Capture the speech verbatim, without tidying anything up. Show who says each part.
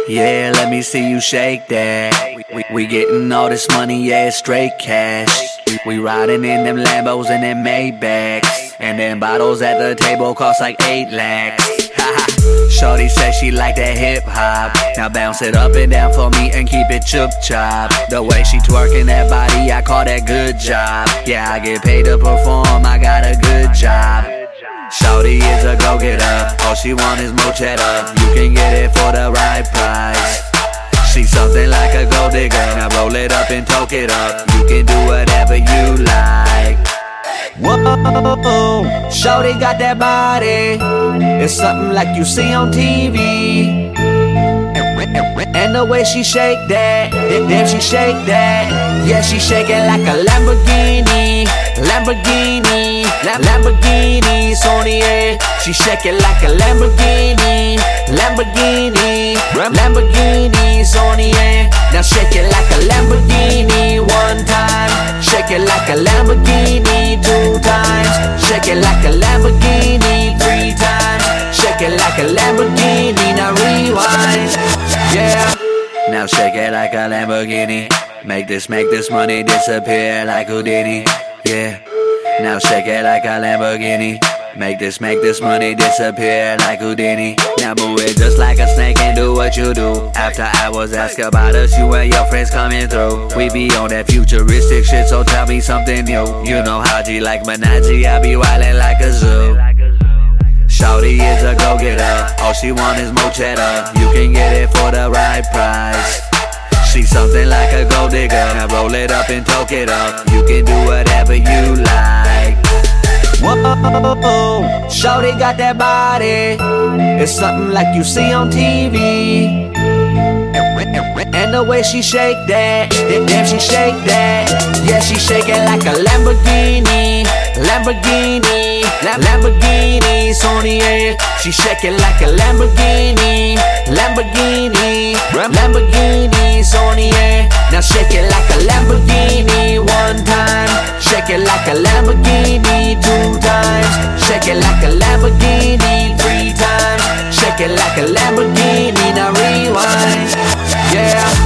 Speaker 1: Yeah, let me see you shake that. We, we, we getting all this money, yeah, it's straight cash. We, we riding in them Lambos and them Maybachs, and them bottles at the table cost like eight lakhs. Shorty said she like that hip hop. Now bounce it up and down for me and keep it chup chop. The way she twerking that body, I call that good job. Yeah, I get paid to perform, I got a good job. Shorty is a go-getter, all she want is more cheddar. You can get it for the right price. She's something like a gold digger. Now roll it up and toke it up. You can do whatever you like. Whoa, shorty got that body. It's something like you see on T V. And the way she shake that, damn she shake that. Yeah, she shaking like a Lamborghini, Lamborghini, Lamborghini, Sony. She shaking like a Lamborghini, Lamborghini, Lamborghini, Sony. Now shake it like a Lamborghini one time, shake it like a Lamborghini two times, shake it like a Lamborghini three times, shake it like a Lamborghini. Now rewind. Yeah, now shake it like a Lamborghini. Make this, make this money disappear like Houdini. Yeah, now shake it like a Lamborghini. Make this, make this money disappear like Houdini. Now move it just like a snake and do what you do. After hours, ask about us, you and your friends coming through. We be on that futuristic shit, so tell me something new. You know how G like Menagerie, I be wildin' like a zoo. Shorty is a go-getter, all she want is more cheddar. You can get it for the right price. She's something like a gold digger. Now roll it up and toke it up. You can do whatever you like. Whoa, shorty got that body. It's something like you see on T V. And the way she shake that, damn she shake that. Yeah, she shaking like a Lamborghini, Lamborghini, Lamborghini, Sony. She shaking like a Lamborghini, Lamborghini, Lamborghini, Sony. Now shake it like a Lamborghini one time, shake it like a Lamborghini two times, shake it like a Lamborghini three times, shake it like a Lamborghini. Now rewind. Yeah.